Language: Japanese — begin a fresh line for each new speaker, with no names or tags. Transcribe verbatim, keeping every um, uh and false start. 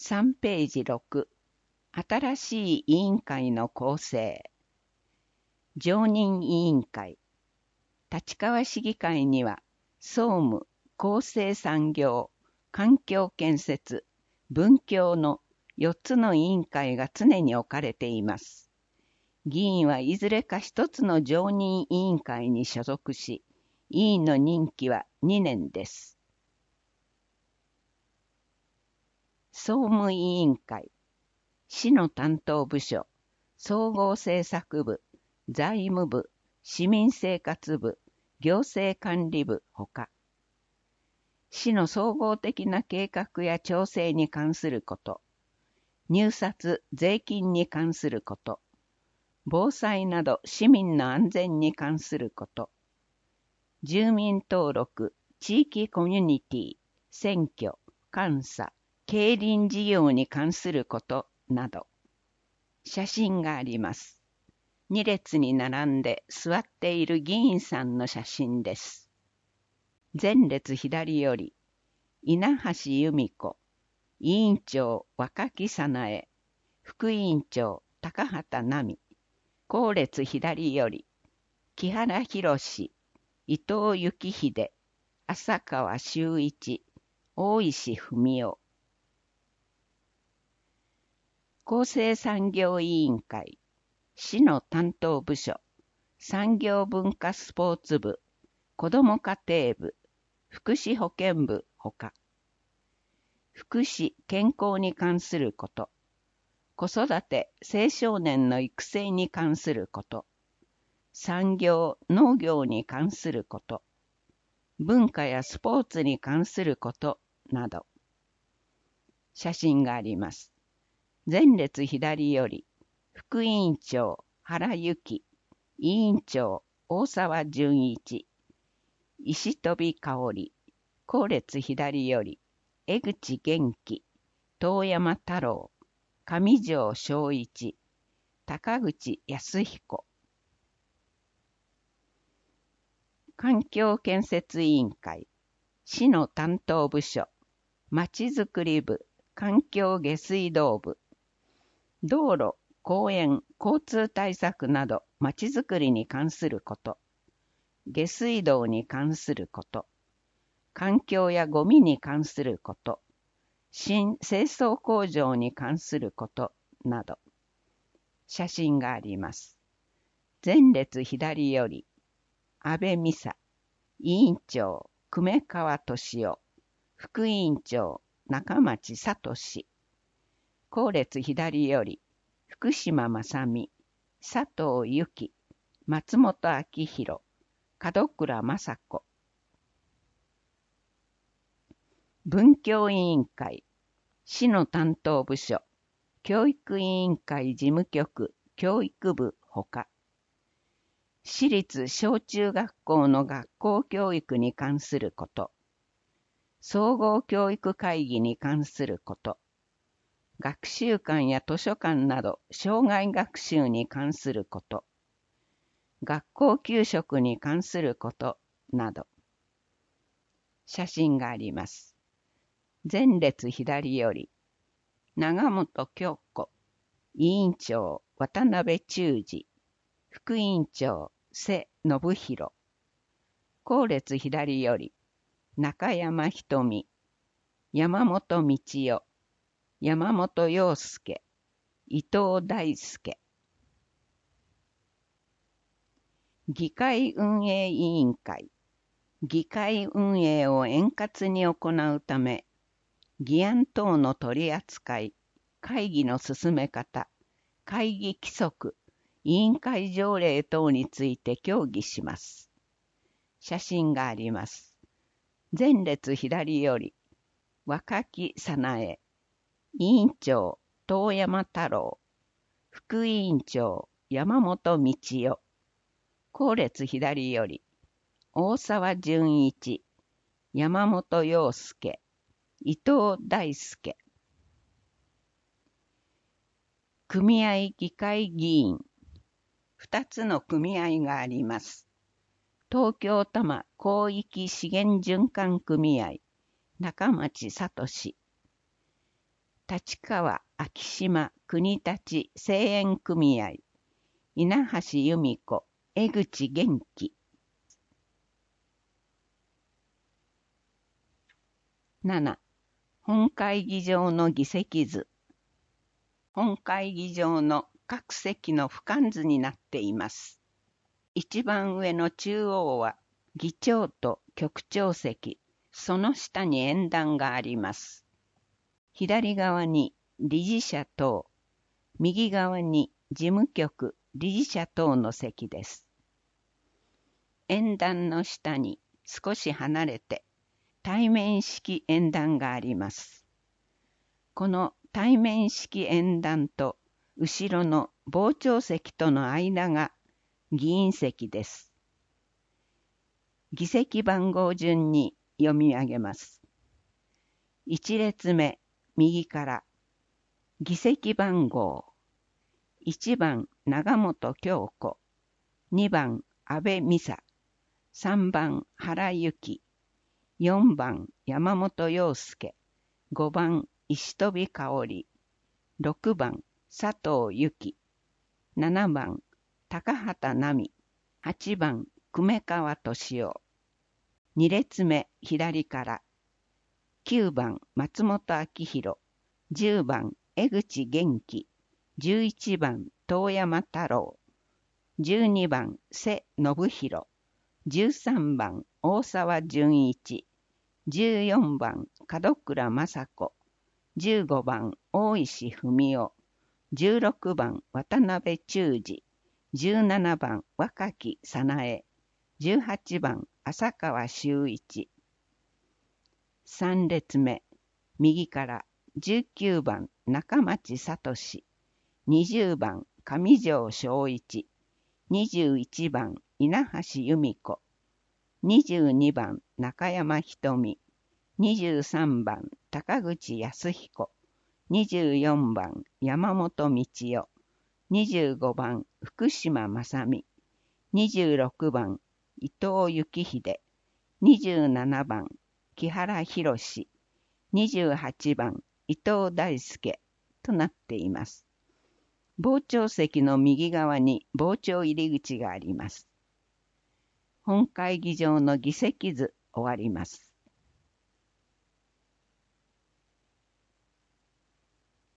さんページろく、新しい委員会の構成。常任委員会。立川市議会には、総務、厚生産業、環境建設、文教のよっつの委員会が常に置かれています。議員はいずれか一つの常任委員会に所属し、委員の任期はにねんです。総務委員会。市の担当部署、総合政策部、財務部、市民生活部、行政管理部ほか、市の総合的な計画や調整に関すること、入札・税金に関すること、防災など市民の安全に関すること、住民登録、地域コミュニティ、選挙、監査、競輪事業に関することなど、写真があります。に列に並んで座っている議員さんの写真です。前列左より、稲橋由美子、委員長若木早苗、副委員長高畑奈美、後列左より、木原博、伊藤幸秀、浅川修一、大石文雄。厚生産業委員会、市の担当部署、産業文化スポーツ部、子ども家庭部、福祉保健部ほか、福祉・健康に関すること、子育て・青少年の育成に関すること、産業・農業に関すること、文化やスポーツに関することなど、写真があります。前列左より、副委員長原由紀、委員長大沢純一、石飛香織、後列左より、江口元気、遠山太郎、上条正一、高口康彦。環境建設委員会、市の担当部署、まちづくり部、環境下水道部、道路、公園、交通対策などまちづくりに関すること、下水道に関すること、環境やゴミに関すること、新清掃工場に関することなど、写真があります。前列左より、安倍美沙、委員長、久米川俊夫、副委員長、中町聡、後列左より、福島正美、佐藤由紀、松本明弘、門倉雅子。文教委員会、市の担当部署、教育委員会事務局、教育部ほか、私立小中学校の学校教育に関すること、総合教育会議に関すること、学習館や図書館など生涯学習に関すること、学校給食に関することなど、写真があります。前列左より、長本京子、委員長渡辺忠二、副委員長瀬信弘、後列左より、中山瞳、山本道代、山本陽介、伊藤大輔。議会運営委員会、議会運営を円滑に行うため、議案等の取り扱い、会議の進め方、会議規則、委員会条例等について協議します。写真があります。前列左より、若木早苗、委員長遠山太郎、副委員長山本道代、後列左より、大沢純一、山本陽介、伊藤大輔。組合議会議員、二つの組合があります。東京多摩広域資源循環組合、中町聡。 立川昭島国立製塩組合、稲橋由美子、江口元気。なな. 本会議場の議席図。本会議場の各席の俯瞰図になっています。一番上の中央は議長と局長席、その下に演壇があります。左側に理事者等、右側に事務局、理事者等の席です。演壇の下に少し離れて対面式演壇があります。この対面式演壇と後ろの傍聴席との間が議員席です。議席番号順に読み上げます。一列目、右から。議席番号。いちばん、長本京子。にばん、安倍美沙。さんばん、原由紀。よんばん、山本陽介。ごばん、石飛香織。ろくばん、佐藤由紀。ななばん、高畑奈美。はちばん、久米川敏夫。に列目、左から。きゅうばん、松本明弘。じゅうばん、江口元気。じゅういちばん、遠山太郎。じゅうにばん、瀬信弘。じゅうさんばん、大沢純一。じゅうよんばん、門倉正子。じゅうごばん、大石文夫。じゅうろくばん、渡辺忠二。じゅうななばん、若木早苗。じゅうはちばん、浅川修一。さん列目、右から。じゅうきゅうばん、中町聡。にじゅうばん、上条正一。にじゅういちばん、稲橋由美子。にじゅうにばん、中山瞳。にじゅうさんばん、高口康彦。にじゅうよんばん、山本道夫。にじゅうごばん、福島正美。にじゅうろくばん、伊藤幸秀。にじゅうななばん、木原博。にじゅうはちばん、伊藤大輔となっています。傍聴席の右側に傍聴入り口があります。本会議場の議席図終わります。